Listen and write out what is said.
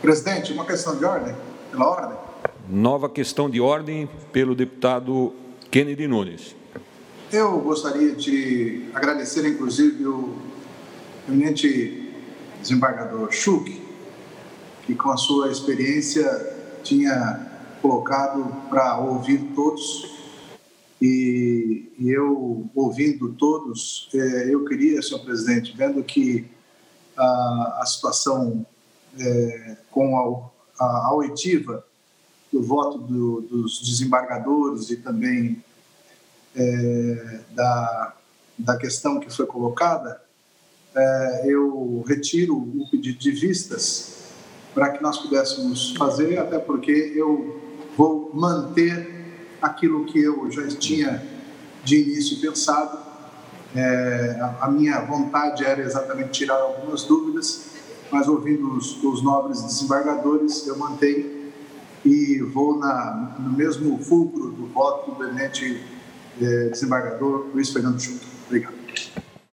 Presidente, uma questão de ordem, pela ordem. Nova questão de ordem pelo deputado Kennedy Nunes. Eu gostaria de agradecer, inclusive, o eminente desembargador Schuch, que com a sua experiência tinha colocado para ouvir todos. E eu, ouvindo todos, eu queria, senhor presidente, vendo que a situação com a oitiva do voto dos desembargadores e também da questão que foi colocada, eu retiro o pedido de vistas para que nós pudéssemos fazer, até porque eu vou manter aquilo que eu já tinha de início pensado. A minha vontade era exatamente tirar algumas dúvidas, mas ouvindo os nobres desembargadores, eu mantenho e vou no mesmo fulcro do voto do eminente desembargador Luiz Fernando Schuch. Obrigado.